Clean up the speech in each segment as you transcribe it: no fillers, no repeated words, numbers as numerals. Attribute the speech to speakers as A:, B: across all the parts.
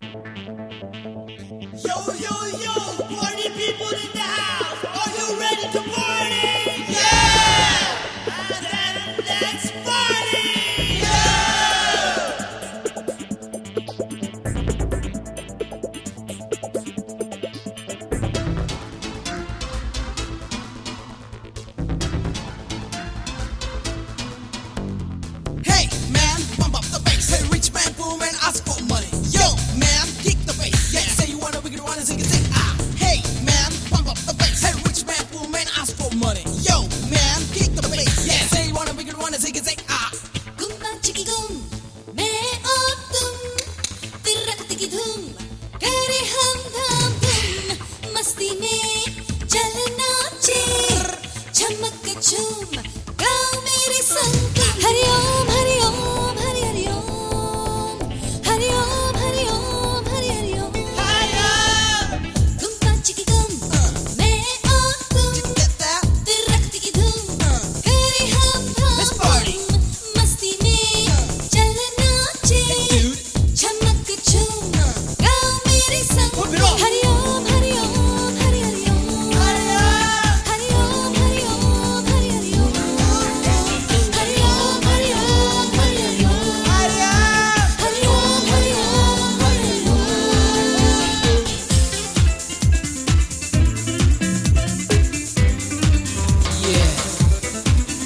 A: Yo, yo, yo, party people in the house, are you ready to party? Yeah! Then let's party! Hey man, pump up the bass. Hey rich man, boom and ask for money. Yo man, kick the bass. Yeah, say you wanna, we can wanna sing it, sing ah. Hey man, pump up the bass. Hey rich man, boom and ask for money. Yo man, kick the bass. Yeah, say you wanna, we can wanna sing it, sing ah.
B: गुम्मा चिकी गुम मैं और तुम तिरकती की धूम करे हम धाम धूम मस्ती में चलना चे चमक झूम गाओ मेरे संग हरिओम हरिओम हरि हरिओम हरिओम हरिओम हरि हरिओम गुम्मा चिकी गुम मैं और तुम तिरकती की धूम करे हम
A: Let's
B: धाम
A: party.
B: मस्ती में चलना चे चमक झूम गाओ मेरे संग
A: Whip it up.
B: Hariom Hariom Hari Hariom Hariom Hariom Hari Hariom Hariom Hariom Hari Hariom Hariom Hariom Hari Hariom
A: Yeah.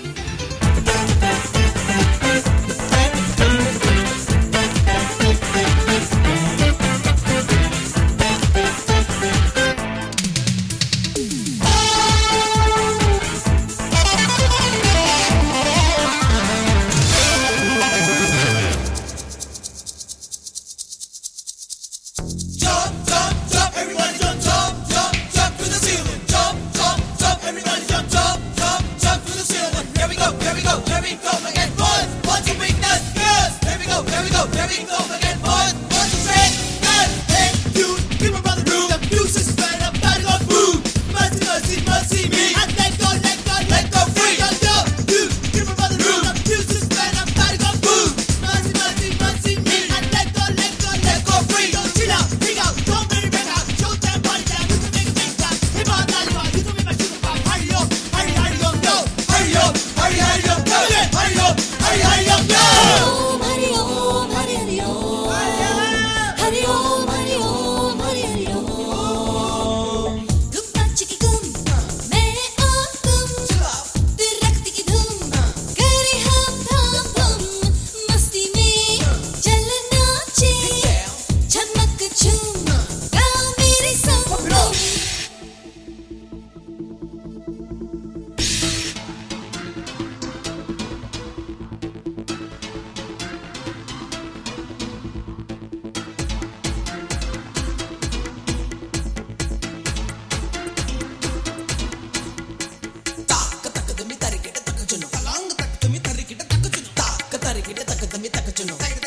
A: Jump, jump, jump, everybody jump, jump, jump, jump to the ceiling. Jump, jump, jump, everybody jump, jump, jump, jump to the ceiling. Here we go, here we go, here we go again, boys. Bunch of big nuts, yes. Here we go, here we go, here we go again, boys. Bunch of straight nuts. Hey, you, give my brother room. The music is right up, gotta go boom. Mercy, mercy, mercy me. And let go, let go, let go free. Yo, yo, you, give my brother room. The music is right up, gotta go boom. Mercy, mercy, mercy me. And let go, let go, let go free. Yo, chill out, dig out, don't let it break out. Showtime, party time, you can make a big stop. Hip hop, lollipop, you can make my sugar pop. Hurry up, hurry, hurry up, yo. Hurry up, hurry, hurry up, yo. Hurry up, hurry, hurry up, yo.
B: Hariom Hari Hariom Hariom Hariom Hari Hariom गुम्मा चिकी गुम मैं और तुम तिरकती की धूम करे हम धाम धूम मस्ती में चलना चे चमक झूम गाओ मेरे संग
A: Tak tak demi tarik kita tak jenuh. Talang tak demi tarik kita tak jenuh. Tak tarik kita tak demi tak jenuh.